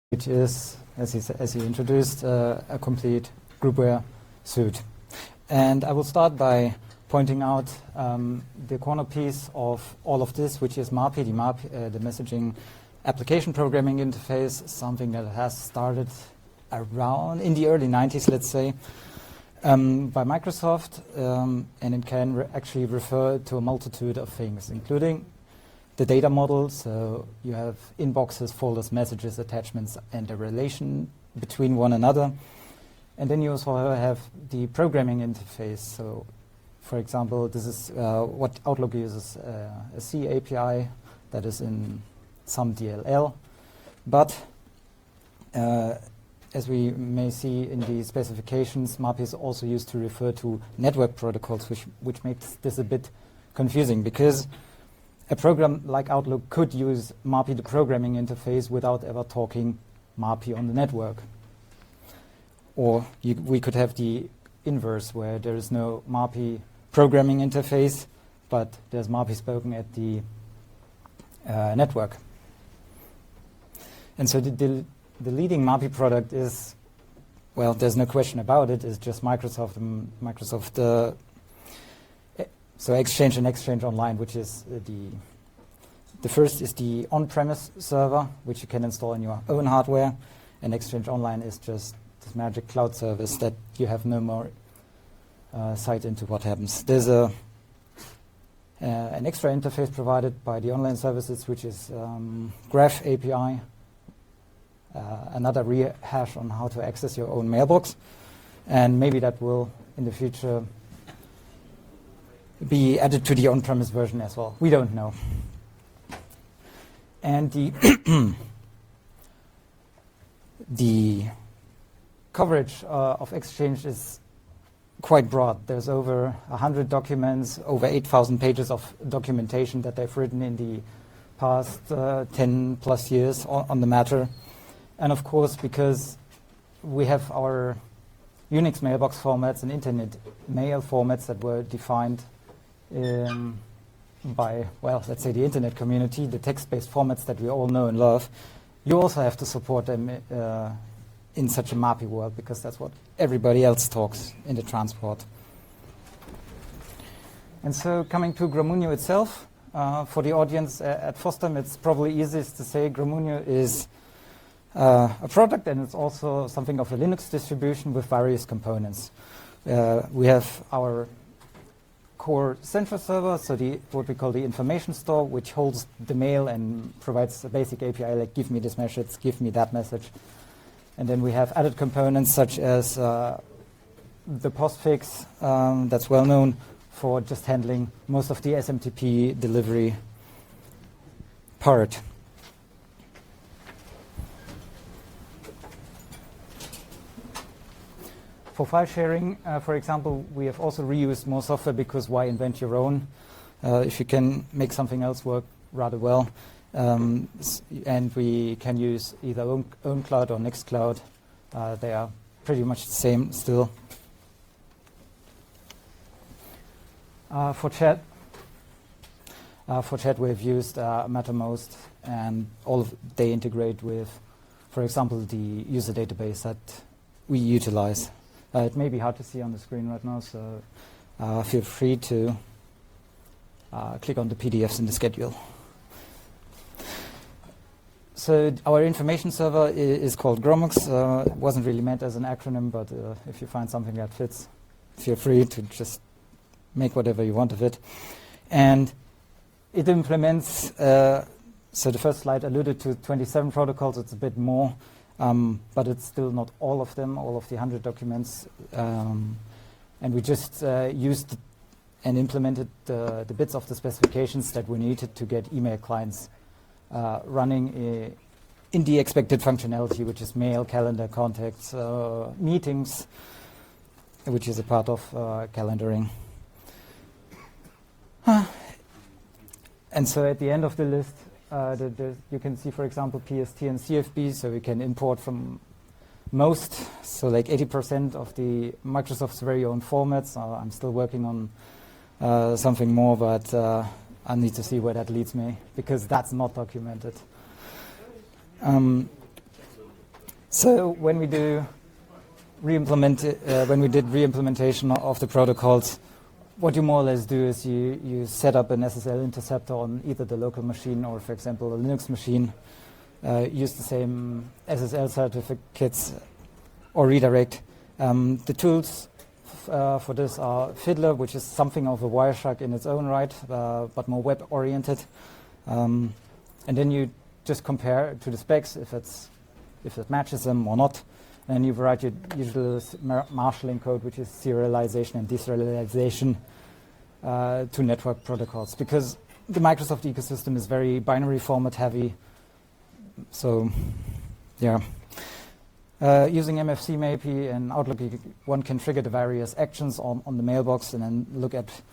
which is, as he introduced, a complete groupware suite. And I will start by pointing out the corner piece of all of this, which is MAPI, the messaging application programming interface, something that has started around in the early 90s, let's say, by Microsoft, and it can actually refer to a multitude of things, including the data model. So you have inboxes, folders, messages, attachments, and a relation between one another. And then you also have the programming interface. So, for example, this is what Outlook uses, a C API that is in some DLL. But as we may see in the specifications, MAPI is also used to refer to network protocols, which makes this a bit confusing, because a program like Outlook could use MAPI, the programming interface, without ever talking MAPI on the network. Or we could have the inverse, where there is no MAPI programming interface, but there's MAPI spoken at the network. And so the leading MAPI product is, well, there's no question about it, is just Microsoft. So Exchange and Exchange Online, which is the first is the on-premise server, which you can install on your own hardware, and Exchange Online is just this magic cloud service that you have no more sight into what happens. There's an extra interface provided by the online services, which is Graph API, another rehash on how to access your own mailbox, and maybe that will, in the future, be added to the on-premise version as well. We don't know. And the coverage of Exchange is quite broad. There's over 100 documents, over 8,000 pages of documentation that they've written in the past 10 plus years on the matter. And of course, because we have our Unix mailbox formats and internet mail formats that were defined by, well, let's say the internet community, the text-based formats that we all know and love, you also have to support them in such a MAPI world, because that's what everybody else talks in the transport. And so coming to Gromunio itself, for the audience at FOSDEM, it's probably easiest to say Gromunio is a product, and it's also something of a Linux distribution with various components. We have our core central server, so what we call the information store, which holds the mail and provides a basic API like give me this message, give me that message. And then we have added components such as the postfix, that's well known for just handling most of the SMTP delivery part. For file sharing, for example, we have also reused more software, because why invent your own if you can make something else work rather well? And we can use either own cloud or Nextcloud. They are pretty much the same still. For chat, we've used Mattermost, and they integrate with, for example, the user database that we utilize. It may be hard to see on the screen right now, so feel free to click on the PDFs in the schedule. So our information server is called Gromux. It wasn't really meant as an acronym, but if you find something that fits, feel free to just make whatever you want of it. And it implements, so the first slide alluded to 27 protocols. It's a bit more. But it's still not all of them, all of the 100 documents. And we just used and implemented the bits of the specifications that we needed to get email clients running in the expected functionality, which is mail, calendar, contacts, meetings, which is a part of calendaring. And so at the end of the list, you can see, for example, PST and CFB, so we can import from most, so like 80% of the Microsoft's very own formats. I'm still working on something more, but I need to see where that leads me, because that's not documented. So when we did re-implementation of the protocols, what you more or less do is you set up an SSL interceptor on either the local machine or, for example, a Linux machine. Use the same SSL certificates or redirect. The tools for this are Fiddler, which is something of a Wireshark in its own right, but more web-oriented. And then you just compare to the specs if it matches them or not. And you write your usual marshalling code, which is serialization and deserialization to network protocols. Because the Microsoft ecosystem is very binary format heavy. So, yeah. Using MFC maybe and Outlook, one can trigger the various actions on the mailbox and then look at